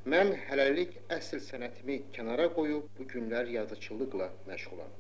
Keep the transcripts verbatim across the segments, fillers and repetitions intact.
Mən hələlik əsl sənətimi kənara qoyub bu günlər yazıçılıqla məşğulam.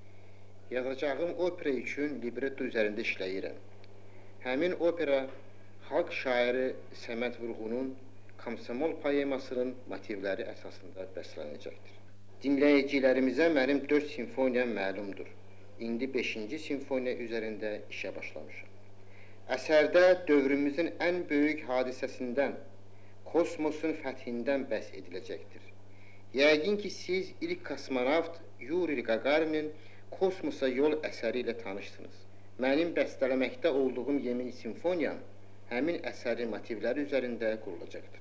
Yazacağım opera üçün libretto üzərində işləyirəm. Həmin opera xalq şairi Səməd Vurğunun Komsomol poemasının motivləri əsasında bəslənəcəkdir. Dinləyicilərimizə mənim dörd simfoniyam məlumdur. İndi beşinci simfoniya üzərində işə başlamışam. Əsərdə dövrümüzün ən böyük hadisəsindən, kosmosun fəthindən bəhs ediləcəkdir. Yəqin ki, siz ilk kosmonavt Yuri Qagarinin Kosmosa yol əsəri ilə tanışsınız. Mənim bəstələməkdə olduğum yeni simfoniyam həmin əsərin motivləri üzərində qurulacaqdır.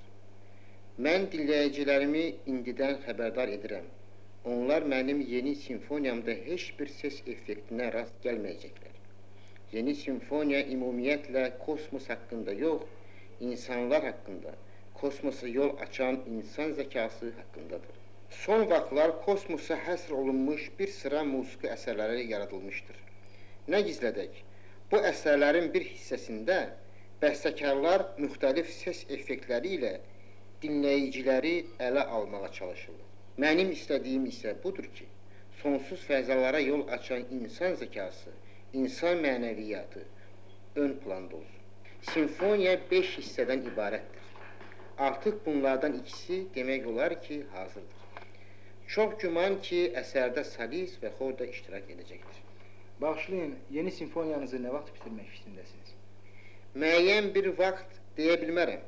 Mən dinləyicilərimi indidən xəbərdar edirəm. Onlar mənim yeni simfoniyamda heç bir ses effektinə rast gəlməyəcəklər. Yeni simfoniya ümumiyyətlə kosmos haqqında yox, insanlar haqqında, kosmosa yol açan insan zəkası haqqındadır. Son vaxtlar kosmosa həsr olunmuş bir sıra musiqi əsərləri yaradılmışdır. Nə gizlədək, bu əsərlərin bir hissəsində bəstəkarlar müxtəlif ses effektləri ilə dinləyiciləri ələ almağa çalışırlar. Mənim istədiyim isə budur ki, sonsuz fəzalara yol açan insan zəkası, insan mənəviyyatı ön planda olsun. Simfoniya beş hissədən ibarətdir. Artıq bunlardan ikisi demək olar ki, hazırdır. Çox güman ki, əsərdə solist və xor da iştirak edəcəkdir. Bağışlayın, yeni simfoniyanızı nə vaxt bitirmək fikrindəsiniz? Müəyyən bir vaxt deyə bilmərəm.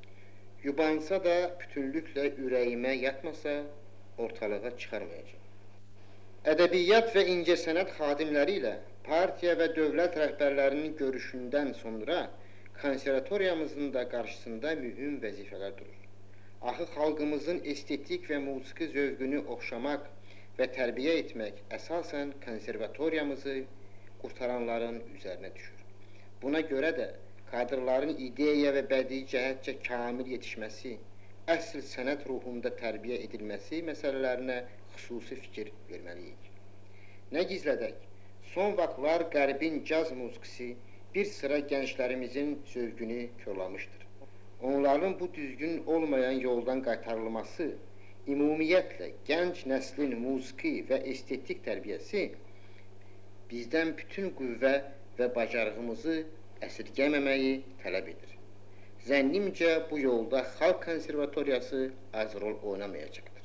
Yubansa da bütünlüklə ürəyimə yatmasa, ortalığa çıxarmayacaq. Ədəbiyyat və incəsənət xadimləri ilə partiya və dövlət rəhbərlərinin görüşündən sonra konservatoriyamızın da qarşısında mühüm vəzifələr durur. Axı xalqımızın estetik və musiqi zövqünü oxşamaq və tərbiyə etmək əsasən konservatoriyamızı qurtaranların üzərinə düşür. Buna görə də kadrların ideya və bədii cəhətcə kamil yetişməsi, əsl sənət ruhunda tərbiyə edilməsi məsələlərinə xüsusi fikir verməliyik. Nə gizlədək, son vaxtlar qərbin caz musiqisi bir sıra gənclərimizin zövqünü körlamışdır. Onların bu düzgün olmayan yoldan qaytarılması, ümumiyyətlə gənc nəslin musiqi və estetik tərbiyəsi bizdən bütün qüvvə və bacarığımızı əsirgəməməyi tələb edir. Zənnimcə bu yolda xalq konservatoriyası az rol oynamayacaqdır.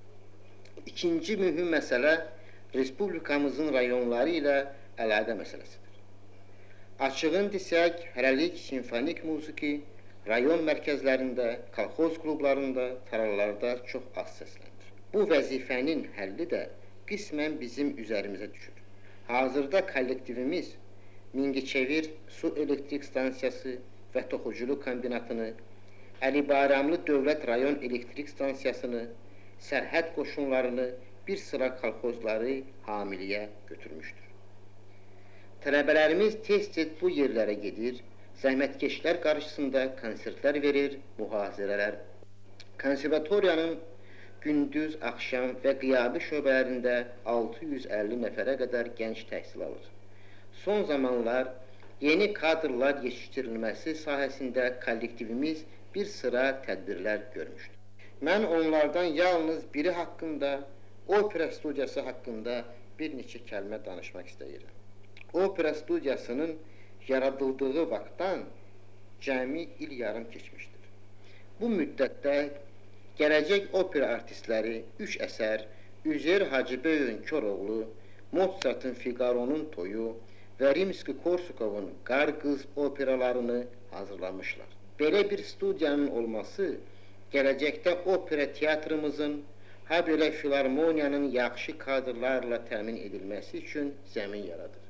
İkinci mühüm məsələ respublikamızın rayonları ilə əlaqə məsələsidir. Açığın desək, hələlik simfonik musiqi rayon mərkəzlərində, kolxoz klublarında, taralarda çox az səslənir. Bu vəzifənin həlli də qismən bizim üzərimizə düşür. Hazırda kollektivimiz Mingəçevir su elektrik stansiyası və toxuculuq kombinatını, Əli Bayramlı Dövlət Rayon elektrik stansiyasını, sərhəd qoşunlarını, bir sıra kolxozları hamiliyə götürmüşdür. Tələbələrimiz tez-tez bu yerlərə gedir, zəhmətkeşlər qarşısında konsertlər verir, mühazirələr. Konservatoriyanın gündüz, axşam və qiyabi şöbələrində altı yüz əlli nəfərə qədər gənc təhsil alır. Son zamanlar yeni kadrlar yetişdirilməsi sahəsində kollektivimiz bir sıra tədbirlər görmüşdür. Mən onlardan yalnız biri haqqında, opera studiyası haqqında bir neçə kəlmə danışmaq istəyirəm. Opera studiyasının yaradıldığı vaxtdan cəmi il yarım keçmişdir. Bu müddətdə gələcək opera artistləri üç əsər, Üzeyir Hacıbəyovun Koroğlu, Mozartın Figaro'nun Toyu və Rimski-Korsakovun Qar Qız operalarını hazırlamışlar. Belə bir studiyanın olması gələcəkdə opera teatrımızın, ha belə filarmoniyanın yaxşı kadrlarla təmin edilməsi üçün zəmin yaradır.